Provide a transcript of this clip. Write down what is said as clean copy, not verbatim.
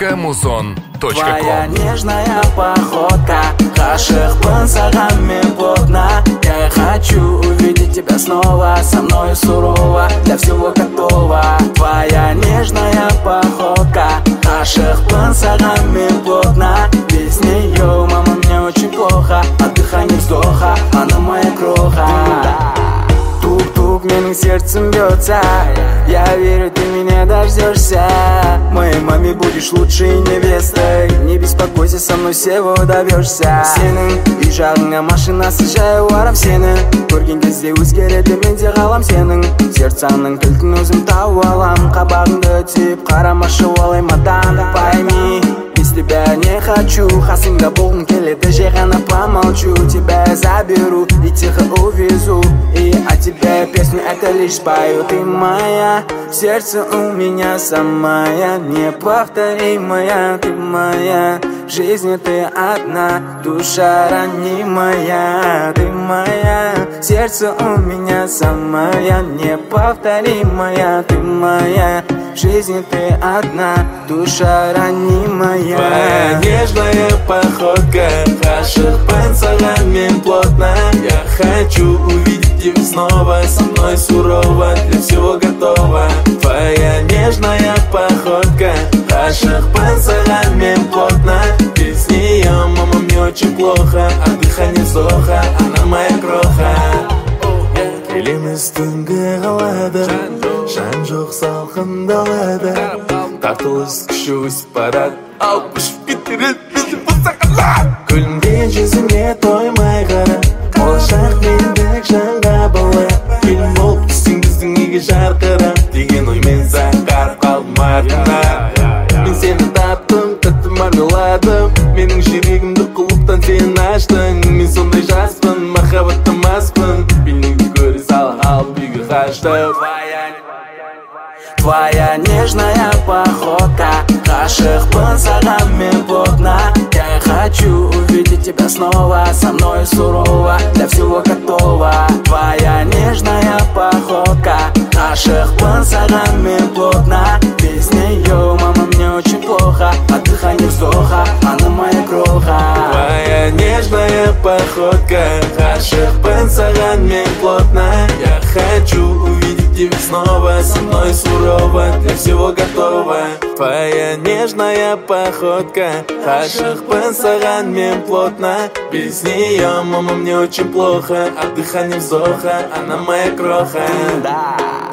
muzon.com. Твоя нежная походка, Хашихпын саған мен плотно. Я хочу увидеть тебя снова, со мной сурово, для всего готово. Твоя нежная походка, Хашихпын саған мен плотно. Без нее, мама, мне очень плохо, отдыха не вздоха, она моя кроха. Тук-тук, менің сердцем бьется, я верю, ты меня дождешься. Моей маме будешь лучшей невестой, не беспокойся, со мной всего добьешься. Сенің үй жағыңа машинасы жаяу барам сені көрген кезде өзгереді менде ғалам сенің сердцаңның кілтін өзім тауып алам. Қабағыңды түйіп қарамашы олай мадам. Пойми, без тебя не хочу, қасыңда болғым келеді, жай ғана помолчу. Тебя заберу и тихо увезу, и о тебе песню это лишь спою. Ты моя, сердце у меня самая неповторимая. Ты моя, в жизни ты одна, душа ранимая. Ты моя, сердце у меня самая неповторимая. Ты моя, в жизни ты одна, душа ранимая. Твоя нежная походка, Хашихпын саған мен плотно. Я хочу увидеть тебя снова, со мной сурово, для всего готово. Твоя нежная походка, Хашихпын саған мен плотно. Без нее, мама, мне очень плохо, отдыха не вздоха, она моя кроха. Келеміз түнгі қалады, жан жоқ салқын далада. Тартылыс күші өсіп барады, ал ұшып кетереді бізді бұлсақалар. Күлімден жүзіңе тоймай қара, болашақ мендік жанға бала. Фильм болып түссең біздің неге жарқырап, деген оймен заңғарып қалдым артына. Мен сені таптым, тәтті мармеладым, менің жүрегімді құлыптан сен аштың. Мен сондай жаспын, махаббатты маспын, беліңді көре сал алып үйге қаштым. Твоя нежная походка, Хашихпын саған мен плотно. Я хочу увидеть тебя снова, со мной сурово, для всего готово. Твоя нежная походка, Хашихпын саған мен плотно. Без нее, мама, мне очень плохо, отдыха не вздоха, она моя кроха. Твоя нежная походка, Хашихпын саған мен плотно. Я хочу увидеть тебя снова, со мной сурово, для всего готово. Твоя нежная походка, Хашихпын саған мен плотно. Без нее, мама, мне очень плохо, отдыха не вздоха, она моя кроха. Да.